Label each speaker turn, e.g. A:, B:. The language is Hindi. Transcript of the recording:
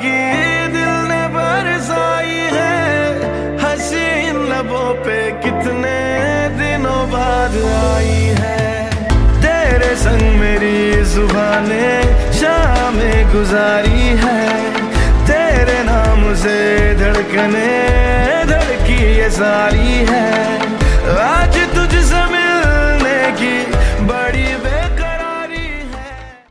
A: की दिल ने बरसाई है, हंसी इन लबों पे कितने दिनों बाद आई है। तेरे संग मेरी जुबाने शामें गुजारी है, तेरे नाम से धड़कने धड़की ये सारी है।